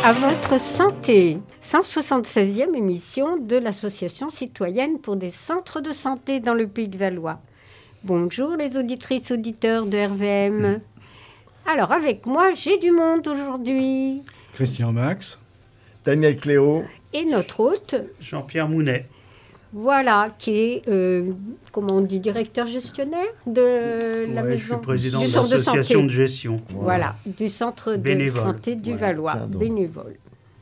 À votre santé, 176e émission de l'Association citoyenne pour des centres de santé dans le Pays de Valois. Bonjour les auditrices, auditeurs de RVM. Alors avec moi, j'ai du monde aujourd'hui. Christian Max. Daniel Cléo. Et notre hôte, Jean-Pierre Mounet. Voilà, qui est, comment on dit, directeur gestionnaire de la maison. Je suis président du de centre l'association de de gestion. Voilà, du centre Bénévole. de santé du Valois, tiens bénévole.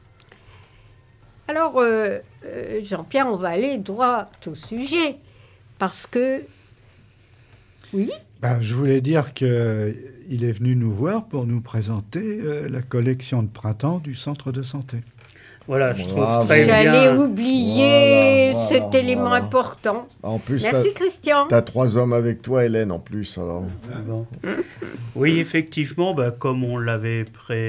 Alors, Jean-Pierre, on va aller droit au sujet, parce que... Oui. Je voulais dire qu'il est venu nous voir pour nous présenter la collection de printemps du centre de santé. Voilà, je trouve Bravo. très bien. J'allais oublier Voilà, cet élément voilà. important. En plus, Merci Christian. t'as 3 hommes avec toi, Hélène, en plus. Alors. Bon. Oui, effectivement, comme on l'avait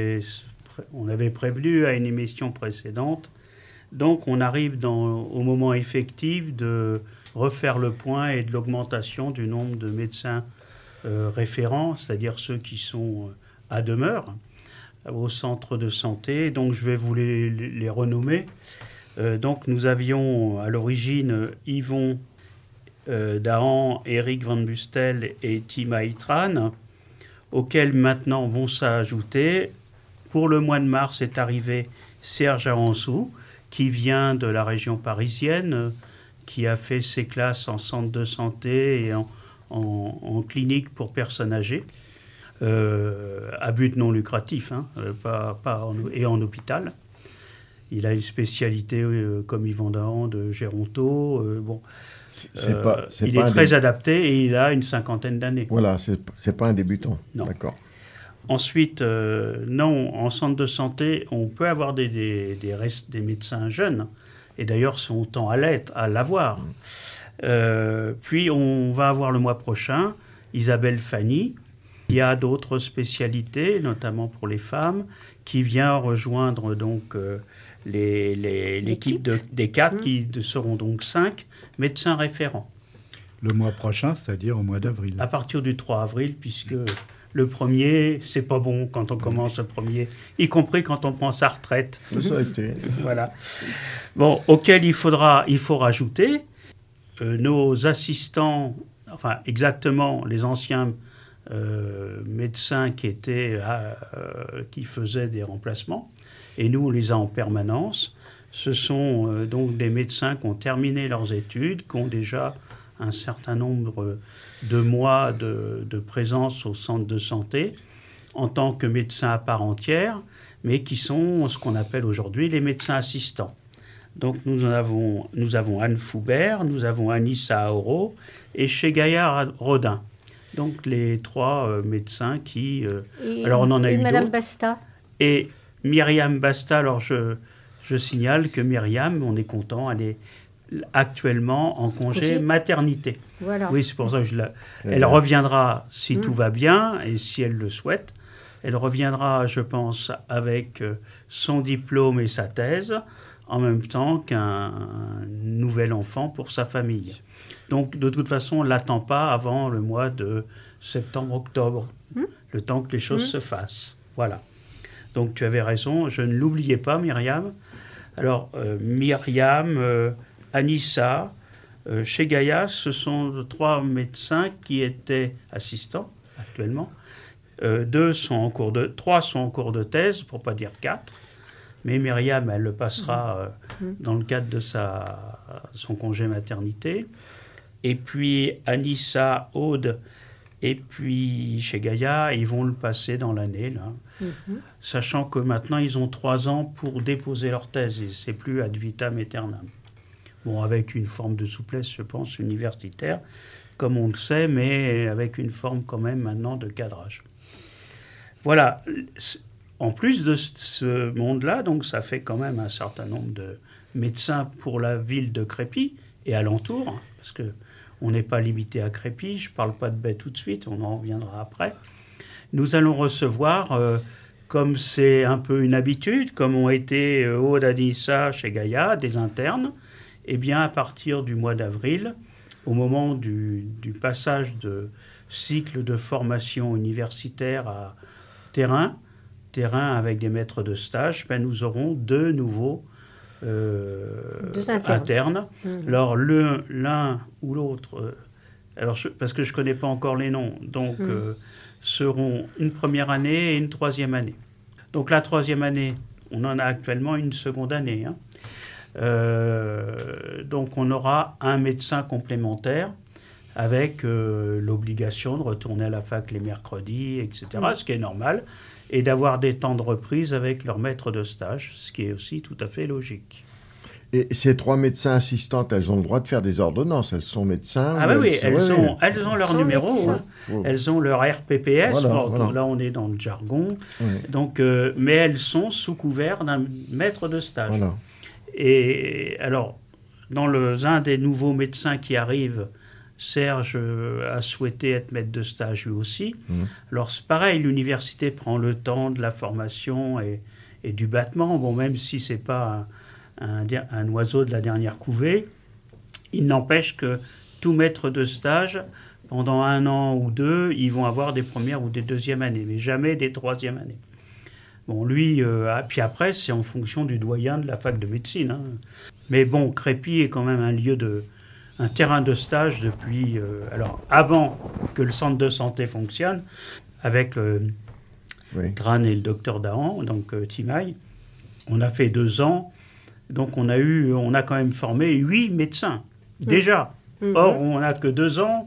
on avait prévenu à une émission précédente, donc on arrive au moment effectif de refaire le point et de l'augmentation du nombre de médecins référents, c'est-à-dire ceux qui sont à demeure au centre de santé. Donc je vais vous les renommer. Donc nous avions à l'origine Yvon Dahan, Eric Van Bustel et Tima Itran, auxquels maintenant vont s'ajouter, pour le mois de mars est arrivé Serge Aransou, qui vient de la région parisienne, qui a fait ses classes en centre de santé et en clinique pour personnes âgées, à but non lucratif, et en hôpital. Il a une spécialité, comme Yvon Dahan, de géronto. Il est très adapté et il a une 50aine d'années. Voilà, c'est pas un débutant. Non. D'accord. Ensuite, non, en centre de santé, on peut avoir des médecins jeunes, et d'ailleurs, on tend à l'avoir. Puis, on va avoir le mois prochain Isabelle Fanny. Il y a d'autres spécialités, notamment pour les femmes, qui vient rejoindre donc l'équipe des 4, qui seront donc 5 médecins référents. Le mois prochain, c'est-à-dire au mois d'avril. À partir du 3 avril, puisque le premier, c'est pas bon quand on commence le premier, y compris quand on prend sa retraite. Ça a été. Voilà. Bon, auquel il faut rajouter nos assistants, enfin exactement les anciens médecins qui faisaient des remplacements, et nous on les a en permanence. Ce sont donc des médecins qui ont terminé leurs études, qui ont déjà un certain nombre de mois de présence au centre de santé en tant que médecins à part entière, mais qui sont ce qu'on appelle aujourd'hui les médecins assistants. Donc nous avons Anne Foubert, nous avons Anissa Aoro et chez Gaillard Rodin. Donc les 3 médecins qui... alors on en a eu Madame d'autres. Basta. Et Myriam Basta, alors je signale que Myriam, on est content, elle est actuellement en congé maternité. Voilà. Oui, c'est pour ça que elle reviendra si tout va bien et si elle le souhaite. Elle reviendra, je pense, avec son diplôme et sa thèse, en même temps qu'un nouvel enfant pour sa famille. Donc, de toute façon, on ne l'attend pas avant le mois de septembre-octobre, le temps que les choses se fassent. Voilà. Donc, tu avais raison, je ne l'oubliais pas, Myriam. Alors, Myriam, Anissa, chez Gaïa, ce sont 3 médecins qui étaient assistants actuellement. 3 sont en cours de thèse, pour ne pas dire 4. Mais Myriam, elle le passera dans le cadre de son congé maternité. Et puis Anissa, Aude, et puis chez Gaïa, ils vont le passer dans l'année, là. Sachant que maintenant, ils ont 3 ans pour déposer leur thèse. Et c'est plus ad vitam aeternam. Bon, avec une forme de souplesse, je pense, universitaire, comme on le sait, mais avec une forme quand même maintenant de cadrage. Voilà. En plus de ce monde-là, donc ça fait quand même un certain nombre de médecins pour la ville de Crépy et alentour, parce qu'on n'est pas limité à Crépy, je ne parle pas de baie tout de suite, on en reviendra après. Nous allons recevoir, comme c'est un peu une habitude, comme ont été Aude, Anissa chez Gaïa, des internes, et bien à partir du mois d'avril, au moment du passage de cycle de formation universitaire à terrain, terrain avec des maîtres de stage, nous aurons 2 nouveaux internes. Alors, l'un ou l'autre, parce que je ne connais pas encore les noms, donc seront une première année et une troisième année. Donc, la troisième année, on en a actuellement une seconde année. Donc, on aura un médecin complémentaire avec l'obligation de retourner à la fac les mercredis, etc., ce qui est normal, et d'avoir des temps de reprise avec leur maître de stage, ce qui est aussi tout à fait logique. Et ces 3 médecins assistantes, elles ont le droit de faire des ordonnances. Elles sont médecins. Ah oui, elles ont leur numéro, elles ont leur RPPS. Voilà. Là, on est dans le jargon. Oui. Donc, mais elles sont sous couvert d'un maître de stage. Voilà. Et alors, un des nouveaux médecins qui arrive, Serge a souhaité être maître de stage lui aussi. Alors, c'est pareil, l'université prend le temps de la formation et du battement. Bon, même si ce n'est pas un oiseau de la dernière couvée, il n'empêche que tout maître de stage, pendant 1 an ou 2, ils vont avoir des premières ou des deuxièmes années, mais jamais des troisièmes années. Bon, lui, puis après, c'est en fonction du doyen de la fac de médecine. Mais bon, Crépy est quand même un terrain de stage depuis... alors, avant que le centre de santé fonctionne, avec Tran et le docteur Dahan, donc Timaï, on a fait 2 ans. Donc, on a quand même formé 8 médecins, déjà. Or, on n'a que 2 ans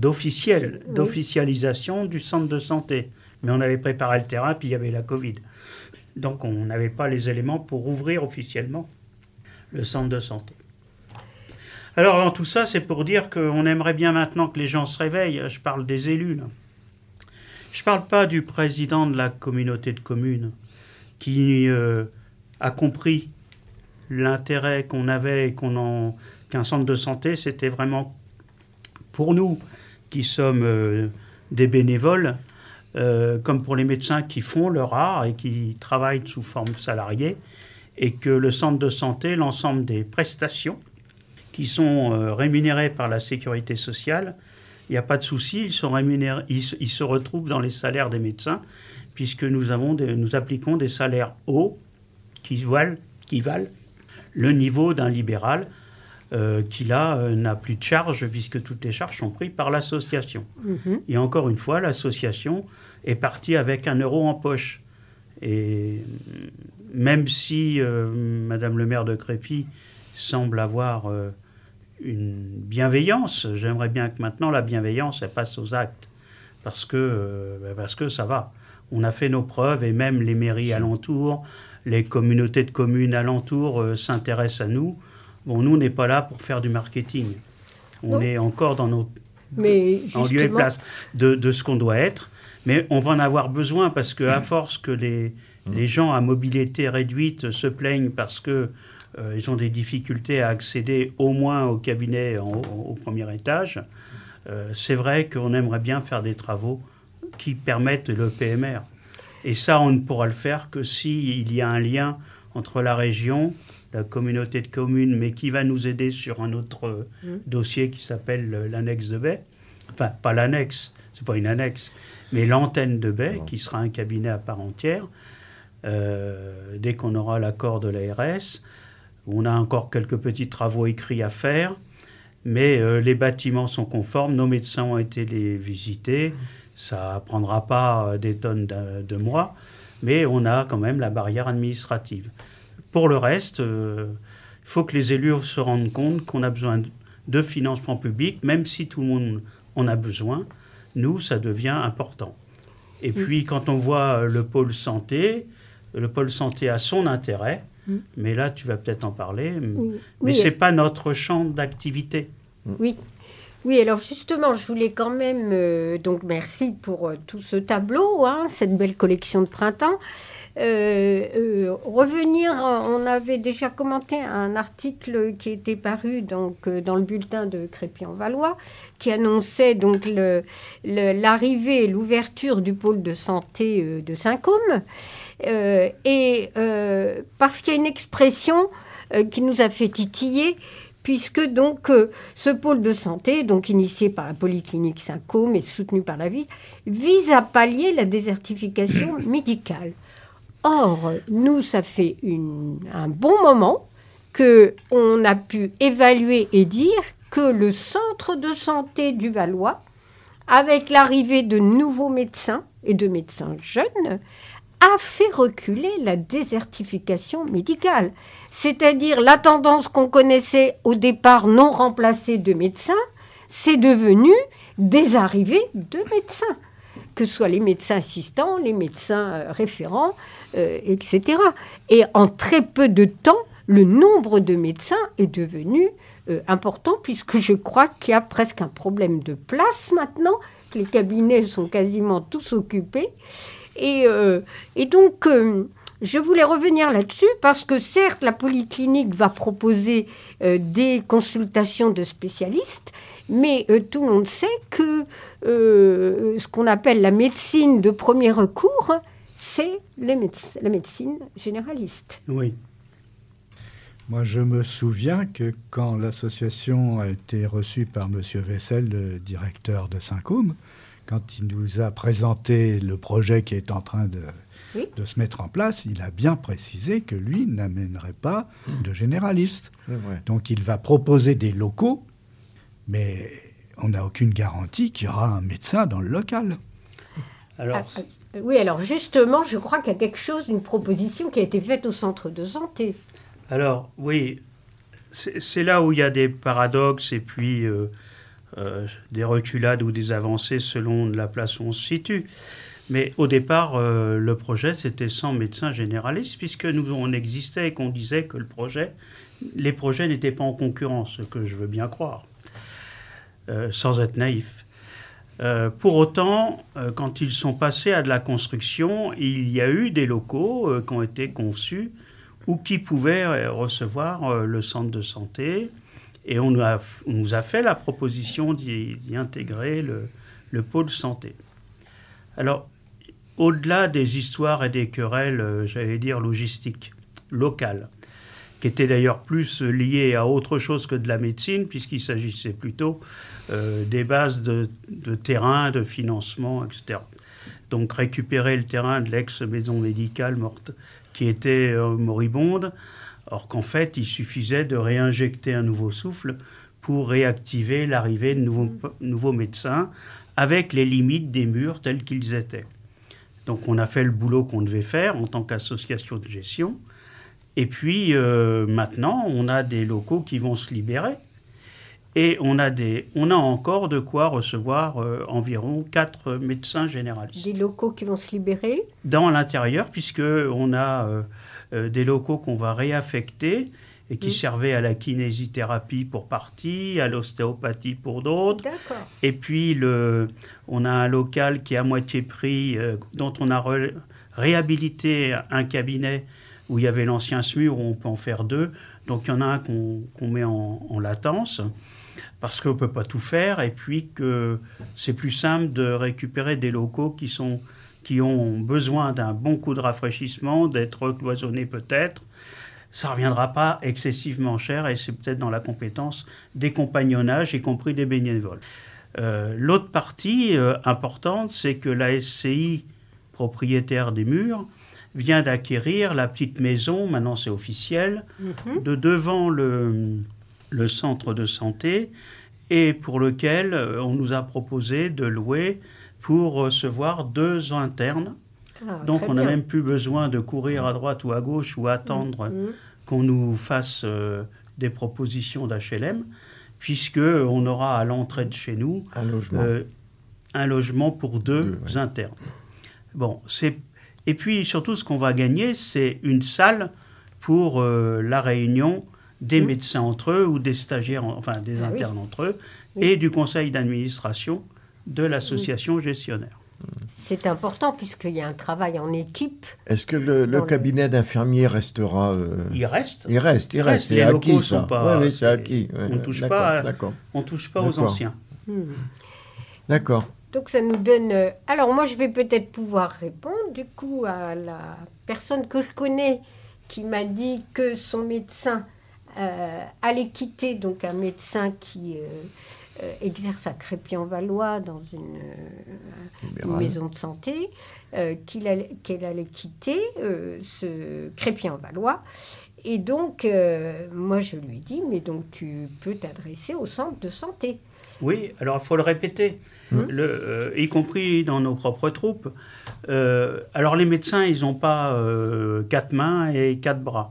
d'officialisation du centre de santé. Mais on avait préparé le terrain, puis il y avait la Covid. Donc, on n'avait pas les éléments pour ouvrir officiellement le centre de santé. Alors, dans tout ça, c'est pour dire qu'on aimerait bien maintenant que les gens se réveillent. Je parle des élus, là. Je ne parle pas du président de la communauté de communes qui a compris l'intérêt qu'on avait et qu'un centre de santé, c'était vraiment pour nous qui sommes des bénévoles, comme pour les médecins qui font leur art et qui travaillent sous forme salariée, et que le centre de santé, l'ensemble des prestations qui sont rémunérées par la sécurité sociale, il n'y a pas de souci, ils se retrouvent dans les salaires des médecins, puisque nous appliquons des salaires hauts qui valent le niveau d'un libéral qui, là, n'a plus de charges, puisque toutes les charges sont prises par l'association. Et encore une fois, l'association est partie avec 1 euro en poche. Et même si Madame le maire de Crépy semble avoir une bienveillance, j'aimerais bien que maintenant la bienveillance elle passe aux actes, parce que ça va. On a fait nos preuves, et même les mairies alentours, les communautés de communes alentours s'intéressent à nous. Bon, nous, on n'est pas là pour faire du marketing. On est encore dans en lieu et place de ce qu'on doit être. Mais on va en avoir besoin, parce qu'à force que les gens à mobilité réduite se plaignent parce qu'ils ont des difficultés à accéder au moins au cabinet au premier étage, c'est vrai qu'on aimerait bien faire des travaux qui permettent le PMR. Et ça, on ne pourra le faire que s'il y a un lien entre la région, la communauté de communes, mais qui va nous aider sur un autre dossier qui s'appelle l'annexe de Baie. Enfin, pas l'annexe, c'est pas une annexe, mais l'antenne de Baie, qui sera un cabinet à part entière, dès qu'on aura l'accord de l'ARS. On a encore quelques petits travaux écrits à faire, mais les bâtiments sont conformes, nos médecins ont été les visiter. Ça ne prendra pas des tonnes de mois, mais on a quand même la barrière administrative. Pour le reste, il faut que les élus se rendent compte qu'on a besoin de financement public, même si tout le monde en a besoin. Nous, ça devient important. Et puis, quand on voit le pôle santé a son intérêt, mais là, tu vas peut-être en parler, mais ce n'est pas notre champ d'activité. Oui, alors justement, je voulais quand même... donc, merci pour tout ce tableau, cette belle collection de printemps. Revenir, on avait déjà commenté un article qui était paru donc, dans le bulletin de Crépy-en-Valois, qui annonçait donc l'arrivée et l'ouverture du pôle de santé de Saint-Côme. Parce qu'il y a une expression qui nous a fait titiller, puisque donc ce pôle de santé, donc initié par la Polyclinique Saint-Côme et soutenu par la ville, vise à pallier la désertification médicale. Or, nous, ça fait un bon moment qu'on a pu évaluer et dire que le centre de santé du Valois, avec l'arrivée de nouveaux médecins et de médecins jeunes, a fait reculer la désertification médicale. C'est-à-dire la tendance qu'on connaissait au départ non remplacée de médecins, c'est devenu des arrivées de médecins, que ce soit les médecins assistants, les médecins référents, etc. Et en très peu de temps, le nombre de médecins est devenu important, puisque je crois qu'il y a presque un problème de place maintenant, que les cabinets sont quasiment tous occupés. Et donc, je voulais revenir là-dessus parce que certes, la polyclinique va proposer des consultations de spécialistes, mais tout le monde sait que ce qu'on appelle la médecine de premier recours, c'est la médecine généraliste. Oui. Moi, je me souviens que quand l'association a été reçue par M. Vessel, le directeur de Saint-Côme, quand il nous a présenté le projet qui est en train de se mettre en place, il a bien précisé que lui n'amènerait pas de généraliste. Donc il va proposer des locaux, mais on n'a aucune garantie qu'il y aura un médecin dans le local. Alors, oui, alors justement, je crois qu'il y a quelque chose, une proposition qui a été faite au centre de santé. Alors, oui, c'est là où il y a des paradoxes et puis des reculades ou des avancées selon la place où on se situe. Mais au départ, le projet, c'était sans médecin généraliste, puisque nous, on existait et qu'on disait que les projets n'étaient pas en concurrence, ce que je veux bien croire, sans être naïf. Pour autant, quand ils sont passés à de la construction, il y a eu des locaux qui ont été conçus ou qui pouvaient recevoir le centre de santé. Et on nous a fait la proposition d'y intégrer le pôle santé. Alors, au-delà des histoires et des querelles, j'allais dire logistiques, locales, qui étaient d'ailleurs plus liées à autre chose que de la médecine, puisqu'il s'agissait plutôt des bases de terrain, de financement, etc. Donc récupérer le terrain de l'ex-maison médicale morte, qui était moribonde, or qu'en fait, il suffisait de réinjecter un nouveau souffle pour réactiver l'arrivée de nouveaux médecins avec les limites des murs tels qu'ils étaient. Donc on a fait le boulot qu'on devait faire en tant qu'association de gestion. Et puis maintenant, on a des locaux qui vont se libérer. Et on a encore de quoi recevoir environ 4 médecins généralistes. Des locaux qui vont se libérer ? Dans l'intérieur, puisqu'on a des locaux qu'on va réaffecter et qui servaient à la kinésithérapie pour partie, à l'ostéopathie pour d'autres. D'accord. Et puis, on a un local qui est à moitié pris, dont on a réhabilité un cabinet où il y avait l'ancien SMUR, où on peut en faire 2. Donc, il y en a un qu'on met en latence, parce qu'on ne peut pas tout faire, et puis que c'est plus simple de récupérer des locaux qui ont besoin d'un bon coup de rafraîchissement, d'être cloisonnés peut-être. Ça ne reviendra pas excessivement cher, et c'est peut-être dans la compétence des compagnonnages, y compris des bénévoles. L'autre partie importante, c'est que la SCI, propriétaire des murs, vient d'acquérir la petite maison, maintenant c'est officiel, de devant le centre de santé, et pour lequel on nous a proposé de louer pour recevoir 2 internes. Donc on n'a même plus besoin de courir à droite ou à gauche ou attendre qu'on nous fasse des propositions d'HLM, puisqu'on aura à l'entrée de chez nous un logement pour 2 internes. Bon, et puis surtout ce qu'on va gagner, c'est une salle pour la réunion des médecins entre eux ou des stagiaires, enfin des internes entre eux, et du conseil d'administration de l'association gestionnaire. C'est important puisqu'il y a un travail en équipe. Est-ce que le cabinet d'infirmier restera Il reste. Il reste. Les C'est locaux acquis, sont ça. pas. Oui, c'est acquis. On ne touche pas aux anciens. D'accord. Donc ça nous donne... Alors moi, je vais peut-être pouvoir répondre du coup à la personne que je connais qui m'a dit que son médecin allait quitter, donc un médecin qui exerce à Crépy-en-Valois dans une maison de santé, qu'elle allait quitter ce Crépy-en-Valois. Et donc, moi, je lui dis, mais donc tu peux t'adresser au centre de santé. Oui, alors il faut le répéter, y compris dans nos propres troupes. Alors les médecins, ils n'ont pas 4 mains et 4 bras.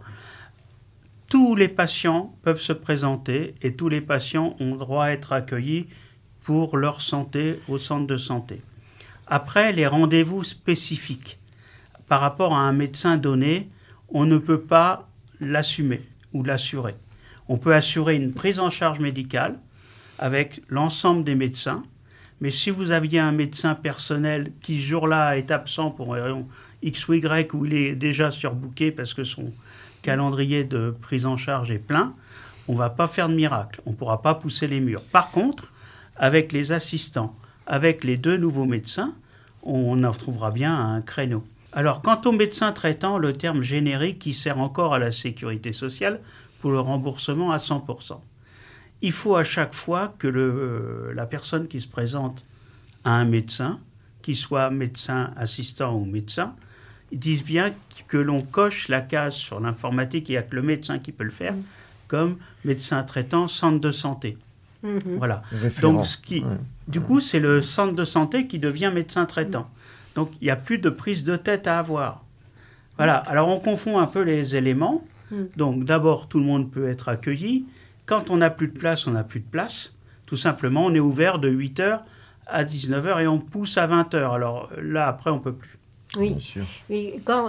Tous les patients peuvent se présenter et tous les patients ont droit à être accueillis pour leur santé au centre de santé. Après, les rendez-vous spécifiques par rapport à un médecin donné, on ne peut pas l'assumer ou l'assurer. On peut assurer une prise en charge médicale avec l'ensemble des médecins, mais si vous aviez un médecin personnel qui ce jour-là est absent pour raison X ou Y, ou il est déjà surbooké parce que son calendrier de prise en charge est plein, on ne va pas faire de miracle, on ne pourra pas pousser les murs. Par contre, avec les assistants, avec les 2 nouveaux médecins, on en retrouvera bien un créneau. Alors, quant aux médecins traitants, le terme générique qui sert encore à la sécurité sociale pour le remboursement à 100%. Il faut à chaque fois que la personne qui se présente à un médecin, qu'il soit médecin assistant ou médecin, dise bien que l'on coche la case sur l'informatique, il n'y a que le médecin qui peut le faire, comme médecin traitant, centre de santé. Voilà. Référent. Donc, du coup, c'est le centre de santé qui devient médecin traitant. Donc, il n'y a plus de prise de tête à avoir. Voilà. Alors, on confond un peu les éléments. Donc, d'abord, tout le monde peut être accueilli. Quand on n'a plus de place, on n'a plus de place. Tout simplement, on est ouvert de 8h à 19h et on pousse à 20h. Alors là, après, on ne peut plus. Oui, Bien sûr. mais quand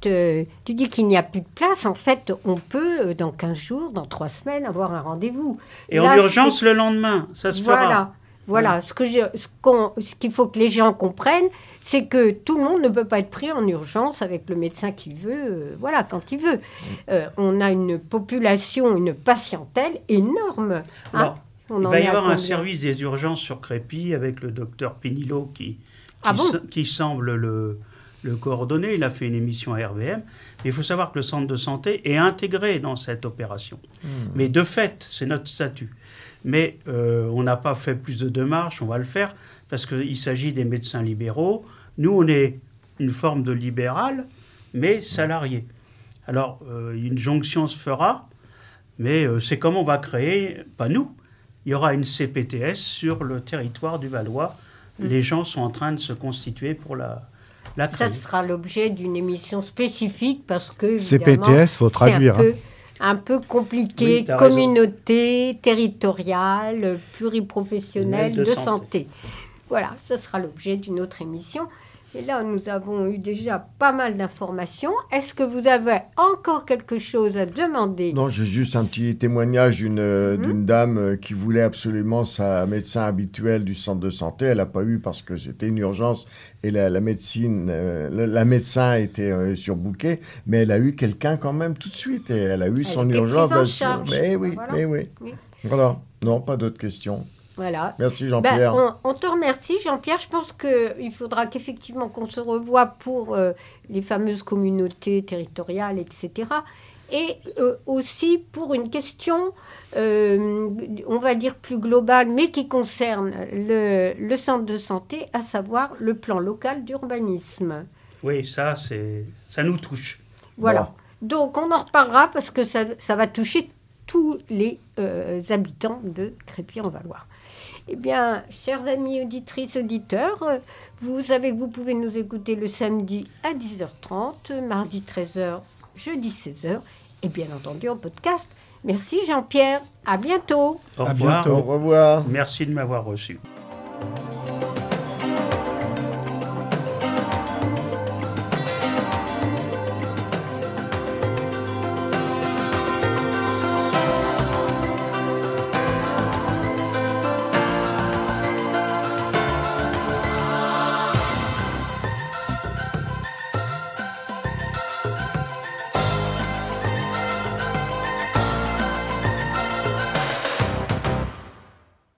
tu dis qu'il n'y a plus de place, en fait, on peut, dans 15 jours, dans 3 semaines, avoir un rendez-vous. Et là, en urgence, le lendemain, ça se fera. Voilà. Ce qu'il faut que les gens comprennent, c'est que tout le monde ne peut pas être pris en urgence avec le médecin qu'il veut, quand il veut. On a une population, une patientèle énorme. Alors, il va y avoir un service des urgences sur Crépy avec le docteur Pénilot qui semble le coordonner. Il a fait une émission à RVM. Mais il faut savoir que le centre de santé est intégré dans cette opération. Mais de fait, c'est notre statut. Mais on n'a pas fait plus de démarches, on va le faire, parce qu'il s'agit des médecins libéraux. Nous, on est une forme de libéral, mais salarié. Alors, une jonction se fera, mais c'est comme on va créer, pas nous, il y aura une CPTS sur le territoire du Valois. Les gens sont en train de se constituer pour la créer. Ça sera l'objet d'une émission spécifique, parce que, CPTS, il faut traduire. C'est un peu compliqué, Oui, communauté territoriale, pluriprofessionnelle de santé. Voilà, ce sera l'objet d'une autre émission. Et là, nous avons eu déjà pas mal d'informations. Est-ce que vous avez encore quelque chose à demander ? Non, j'ai juste un petit témoignage d'une dame qui voulait absolument sa médecin habituel du centre de santé. Elle n'a pas eu parce que c'était une urgence et la médecin était surbookée, mais elle a eu quelqu'un quand même tout de suite et elle a eu son urgence. Mais oui. Voilà. Non, pas d'autres questions. Voilà. Merci Jean-Pierre. On te remercie Jean-Pierre. Je pense qu'il faudra qu'effectivement qu'on se revoie pour les fameuses communautés territoriales, etc. Et aussi pour une question, on va dire plus globale, mais qui concerne le centre de santé, à savoir le plan local d'urbanisme. Oui, ça nous touche. Voilà. Bon. Donc on en reparlera parce que ça va toucher tous les habitants de Crépy-en-Valois. Eh bien, chers amis auditrices, auditeurs, vous pouvez nous écouter le samedi à 10h30, mardi 13h, jeudi 16h, et bien entendu en podcast. Merci Jean-Pierre, à bientôt. Au revoir. Au revoir. Merci de m'avoir reçu.